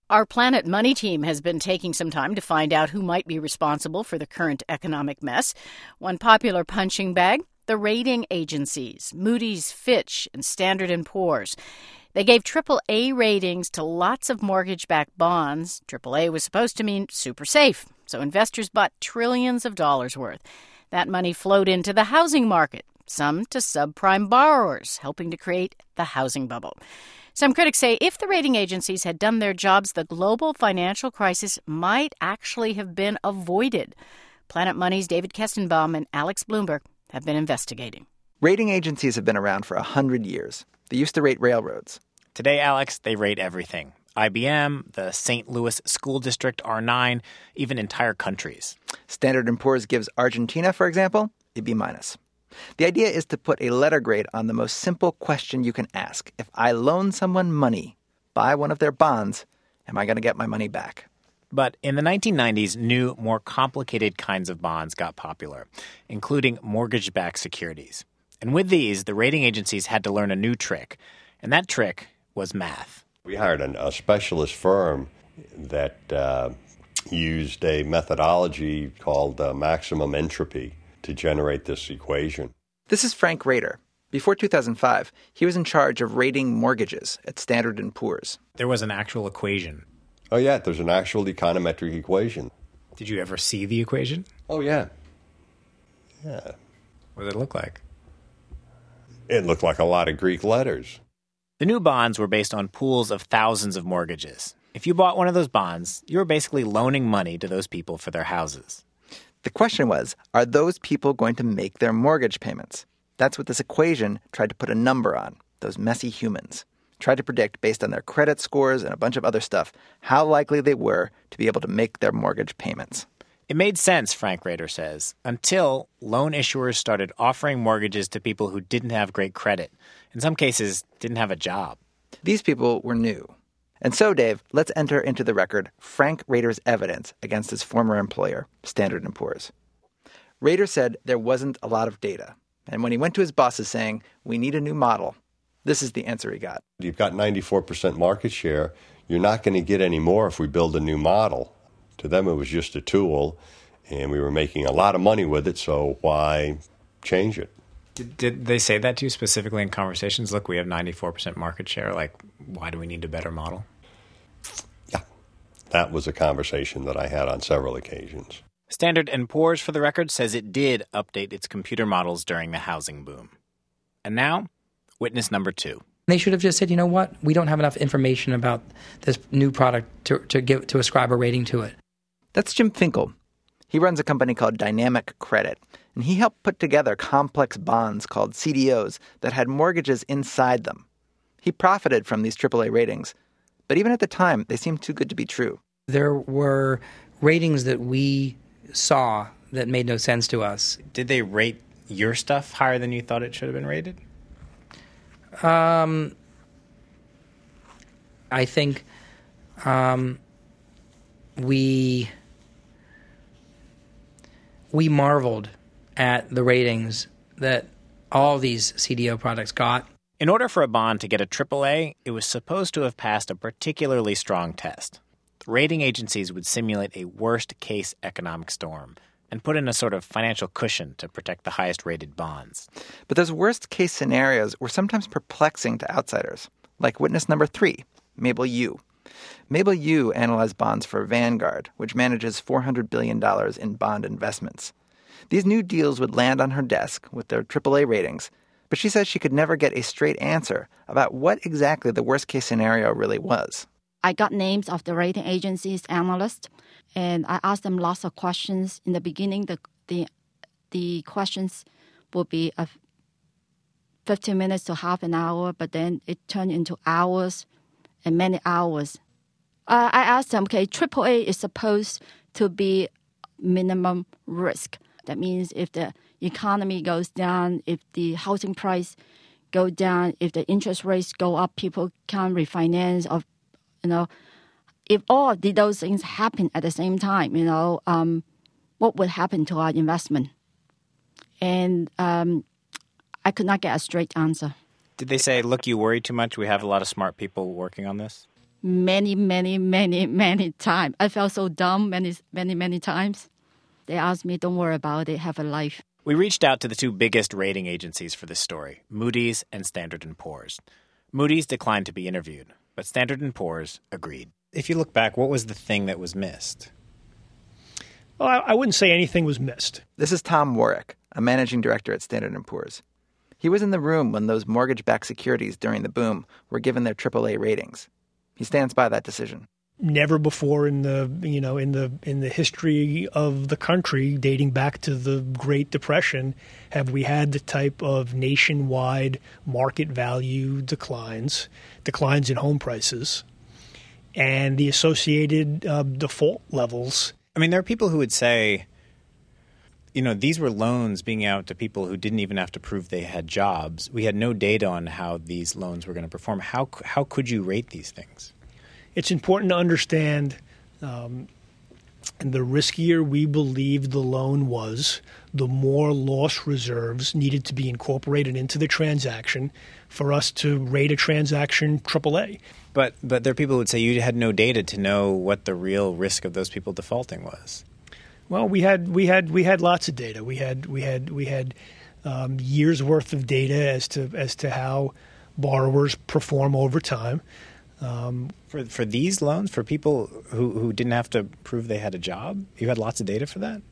Our Planet Money team has been taking some time to find out who might be responsible for the current economic mess. One popular punching bag, the rating agencies, Moody's, Fitch, and Standard & Poor's. They gave AAA ratings to lots of mortgage-backed bonds. AAA was supposed to mean super safe, so investors bought trillions of dollars worth. That money flowed into the housing market, some to subprime borrowers, helping to create the housing bubble. Some critics say if the rating agencies had done their jobs, the global financial crisis might actually have been avoided. Planet Money's David Kestenbaum and Alex Bloomberg have been investigating. Rating agencies have been around for 100 years. They used to rate railroads. Today, Alex, they rate everything. IBM, the St. Louis School District R9, even entire countries. Standard & Poor's gives Argentina, for example, a B-. The idea is to put a letter grade on the most simple question you can ask. If I loan someone money, buy one of their bonds, am I going to get my money back? But in the 1990s, new, more complicated kinds of bonds got popular, including mortgage-backed securities. And with these, the rating agencies had to learn a new trick. And that trick was math. We hired a specialist firm that used a methodology called maximum entropy to generate this equation. This is Frank Rader. Before 2005, he was in charge of rating mortgages at Standard & Poor's. There was an actual equation. Oh, yeah, there's an actual econometric equation. Did you ever see the equation? Oh, yeah. Yeah. What did it look like? It looked like a lot of Greek letters. The new bonds were based on pools of thousands of mortgages. If you bought one of those bonds, you were basically loaning money to those people for their houses. The question was, are those people going to make their mortgage payments? That's what this equation tried to put a number on, those messy humans. Tried to predict, based on their credit scores and a bunch of other stuff, how likely they were to be able to make their mortgage payments. It made sense, Frank Rader says, until loan issuers started offering mortgages to people who didn't have great credit. In some cases, didn't have a job. These people were new. And so, Dave, let's enter into the record Frank Rader's evidence against his former employer, Standard & Poor's. Rader said there wasn't a lot of data. And when he went to his bosses saying, we need a new model, this is the answer he got. You've got 94% market share. You're not going to get any more if we build a new model. To them, it was just a tool, and we were making a lot of money with it, so why change it? Did they say that to you specifically in conversations? Look, we have 94% market share. Like, why do we need a better model? Yeah, that was a conversation that I had on several occasions. Standard & Poor's, for the record, says it did update its computer models during the housing boom. And now, witness number 2. They should have just said, you know what? We don't have enough information about this new product to ascribe a rating to it. That's Jim Finkel. He runs a company called Dynamic Credit, and he helped put together complex bonds called CDOs that had mortgages inside them. He profited from these AAA ratings, but even at the time, they seemed too good to be true. There were ratings that we saw that made no sense to us. Did they rate your stuff higher than you thought it should have been rated? I think we marveled at the ratings that all these CDO products got. In order for a bond to get a AAA, it was supposed to have passed a particularly strong test. The rating agencies would simulate a worst-case economic storm and put in a sort of financial cushion to protect the highest-rated bonds. But those worst-case scenarios were sometimes perplexing to outsiders, like witness number 3, Mabel Yu. Mabel Yu analyzed bonds for Vanguard, which manages $400 billion in bond investments. These new deals would land on her desk with their AAA ratings, but she says she could never get a straight answer about what exactly the worst-case scenario really was. I got names of the rating agencies analysts, and I asked them lots of questions. In the beginning, the questions would be 15 minutes to half an hour, but then it turned into hours and many hours. I asked them, okay, AAA is supposed to be minimum risk. That means if the economy goes down, if the housing price go down, if the interest rates go up, people can't refinance. Or, if all of those things happen at the same time, what would happen to our investment? And I could not get a straight answer. Did they say, look, you worry too much, we have a lot of smart people working on this? many times. I felt so dumb many times. They asked me, don't worry about it, have a life. We reached out to the two biggest rating agencies for this story, Moody's and Standard & Poor's. Moody's declined to be interviewed, but Standard & Poor's agreed. If you look back, what was the thing that was missed? Well, I wouldn't say anything was missed. This is Tom Warwick, a managing director at Standard & Poor's. He was in the room when those mortgage-backed securities during the boom were given their AAA ratings. He stands by that decision. Never before in the history of the country, dating back to the Great Depression, have we had the type of nationwide market value declines in home prices, and the associated default levels. I mean, there are people who would say, these were loans being out to people who didn't even have to prove they had jobs. We had no data on how these loans were going to perform. How could you rate these things? It's important to understand the riskier we believed the loan was, the more loss reserves needed to be incorporated into the transaction for us to rate a transaction AAA. But there are people who would say you had no data to know what the real risk of those people defaulting was. Well, we had lots of data. We had years worth of data as to how borrowers perform over time. For these loans, for people who didn't have to prove they had a job, you had lots of data for that?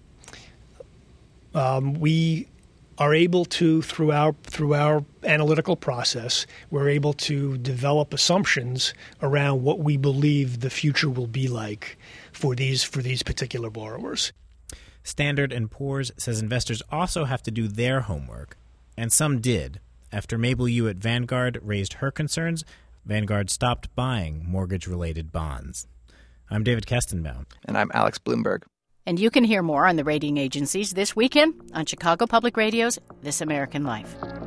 We are able to, through our analytical process, we're able to develop assumptions around what we believe the future will be like for these particular borrowers. Standard & Poor's says investors also have to do their homework, and some did. After Mabel Yu at Vanguard raised her concerns, Vanguard stopped buying mortgage-related bonds. I'm David Kestenbaum. And I'm Alex Bloomberg. And you can hear more on the rating agencies this weekend on Chicago Public Radio's This American Life.